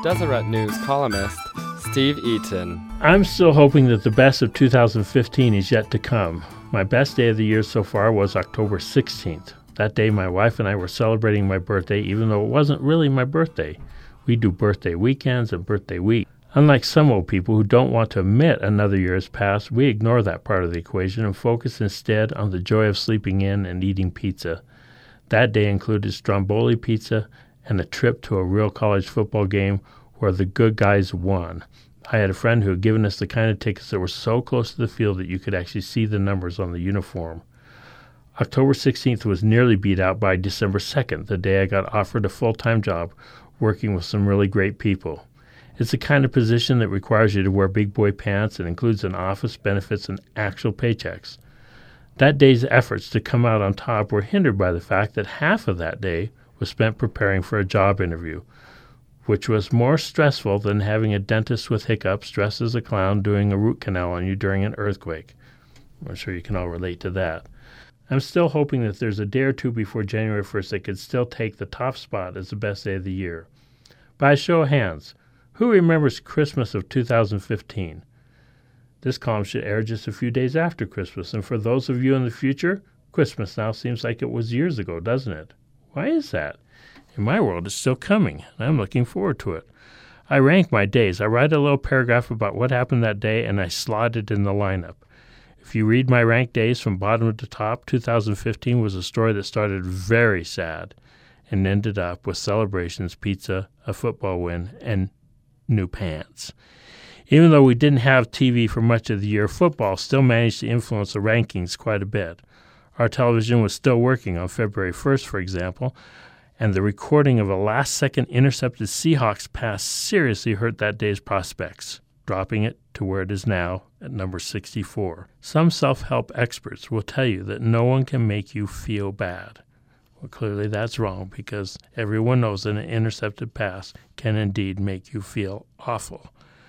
Deseret News columnist Steve Eaton. I'm still hoping that the best of 2015 is yet to come. My best day of the year so far was October 16th. That day, my wife and I were celebrating my birthday, even though it wasn't really my birthday. We do birthday weekends and birthday week. Unlike some old people who don't want to admit another year has passed, we ignore that part of the equation and focus instead on the joy of sleeping in and eating pizza. That day included Stromboli pizza and a trip to a real college football game where the good guys won. I had a friend who had given us the kind of tickets that were so close to the field that you could actually see the numbers on the uniform. October 16th was nearly beat out by December 2nd, the day I got offered a full-time job working with some really great people. It's the kind of position that requires you to wear big boy pants and includes an office, benefits, and actual paychecks. That day's efforts to come out on top were hindered by the fact that half of that day was spent preparing for a job interview, which was more stressful than having a dentist with hiccups dressed as a clown doing a root canal on you during an earthquake. I'm sure you can all relate to that. I'm still hoping that there's a day or two before January 1st that could still take the top spot as the best day of the year. By a show of hands, who remembers Christmas of 2015? This column should air just a few days after Christmas, and for those of you in the future, Christmas now seems like it was years ago, doesn't it? Why is that? In my world, it's still coming, and I'm looking forward to it. I rank my days. I write a little paragraph about what happened that day, and I slot it in the lineup. If you read my ranked days from bottom to top, 2015 was a story that started very sad and ended up with celebrations, pizza, a football win, and new pants. Even though we didn't have TV for much of the year, football still managed to influence the rankings quite a bit. Our television was still working on February 1st, for example, and the recording of a last-second intercepted Seahawks pass seriously hurt that day's prospects, dropping it to where it is now at number 64. Some self-help experts will tell you that no one can make you feel bad. Well, clearly that's wrong, because everyone knows that an intercepted pass can indeed make you feel awful.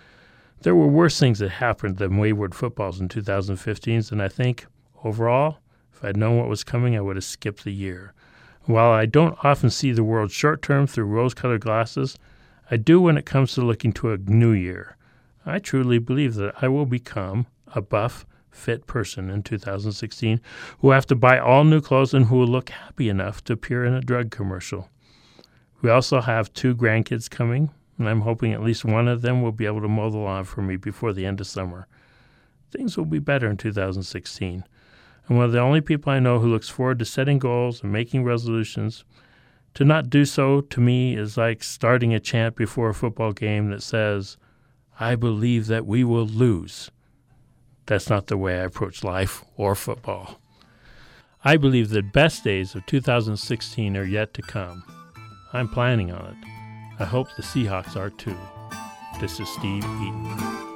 There were worse things that happened than wayward footballs in 2015, and I think, overall, if I'd known what was coming, I would have skipped the year. While I don't often see the world short-term through rose-colored glasses, I do when it comes to looking to a new year. I truly believe that I will become a buff, fit person in 2016 who will have to buy all new clothes and who will look happy enough to appear in a drug commercial. We also have 2 grandkids coming, and I'm hoping at least one of them will be able to mow the lawn for me before the end of summer. Things will be better in 2016. I'm one of the only people I know who looks forward to setting goals and making resolutions. To not do so, to me, is like starting a chant before a football game that says, "I believe that we will lose." That's not the way I approach life or football. I believe the best days of 2016 are yet to come. I'm planning on it. I hope the Seahawks are too. This is Steve Eaton.